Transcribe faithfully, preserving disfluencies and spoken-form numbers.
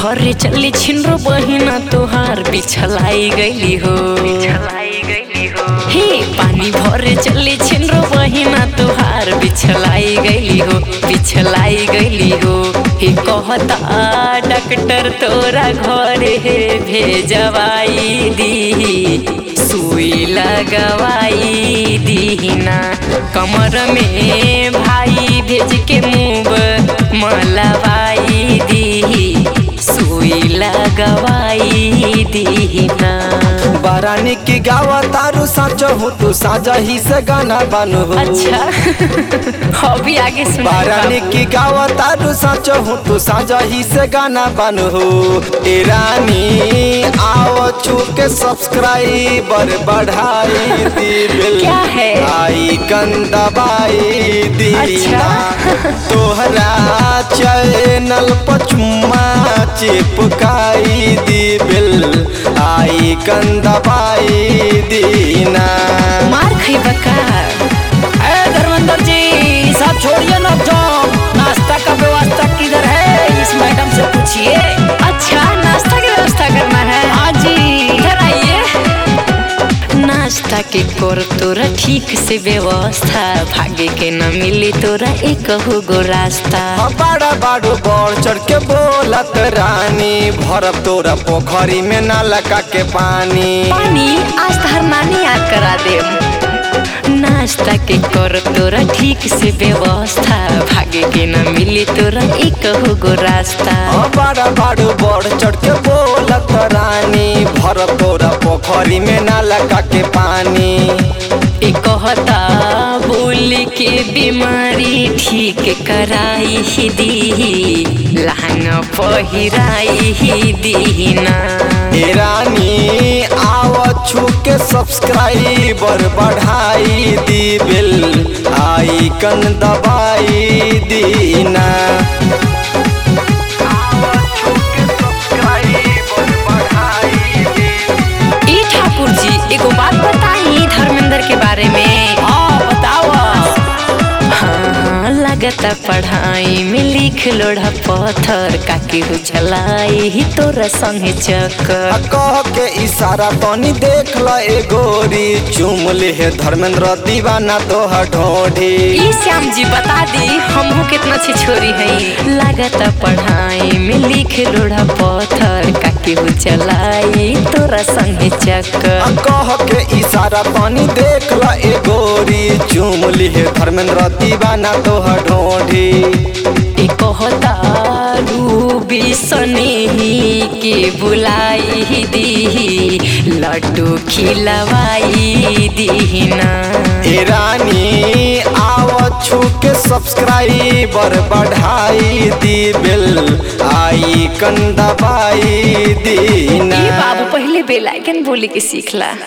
भरे चली छिनरो बहिना तोहार बिछलाई गईली हो बिछलाई गईली हो हे पानी भरे चली छिनरो बहिना तोहार बिछलाई गईली हो बिछलाई गईली हो हे कहता डॉक्टर तोरा घरे भेजवाई दी सुई लगवाई दीना कमर में भाई भेज के मुँह मलवाई दी सुई लगवाई दीना। बारानी की गावा तारू साचो हो तू साजा ही से गाना बानो हो। अच्छा अभी आगे सुन। बारानी की गावा तारू साचो हो तू साजा ही से गाना बानो हो। ए रानी आओ छू के सब्सक्राइबर बढ़ाई दी बिल क्या है आई दबाई दी। अच्छा तोहरा चैनल पर चुम्मा चिपकाई दी बिल आई दबाई दीना। मार खइबा का? ए धर्मेंद्र जी सब छोड़िए ना, जाओ नाश्ता का व्यवस्था किधर है इस मैडम से पूछिए। अच्छा नाश्ता की व्यवस्था करना है? हाँ जी इधर आइए। नाश्ता के कर तोरा ठीक से व्यवस्था भागे के न मिली तोरा एक गो रास्ता। बड़ा बाड़ू बढ़ चढ़ के बोलत रानी भरब तोरा पोखरी में ना लगा के पानी पानी आज तहर नानी याद करा दे। नाश्ता के कर तोरा ठीक से व्यवस्था भागे के न मिली तोरा एक गो रास्ता। बड़ा बाड़ू बढ़ चढ़ के बोलत रानी भरब तोरा पोखरी में ना लगा के पानी। ए कहता बोल के बीमारी ठीक कराई दी लहंगा पहिराई दीना। ए रानी आओ छू के सब्सक्राइबर बढ़ाई दी बिल आई दबाई दीना। ई ठाकुर जी एगो बात बताई धर्मेंद्र के बारे में। हाँ बताओ। हाँ लगता पढ़ाई में लिख लोढ़ा पत्थर काकी हो चलाई ही तोरा संगे चक्कर। कह के इशारा तनी देख ल ए गोरी चुम ले है धर्मेंद्र दीवाना तोहर ढोढ़ी। ई श्याम जी बता दी हमहू कितना अच्छी छोरी है। लगता पढ़ाई में लिख लोढ़ा पत्थर काकी हो चलाई तोरा संगे चक्कर। कह के इशारा तनी देख ल ए गोरी चुम ले है धर्मेंद्र दीवाना तोहर ढोढ़ी। ए कहता रूबी सनेही के बुलाई दी लड्डू खिलवाई दीना। ए रानी आओ छू के सब्सक्राइबर बढ़ाई दी बिल आई दबाई दीना। ए बाबू पहले बेल आइकन बोले के सीखला।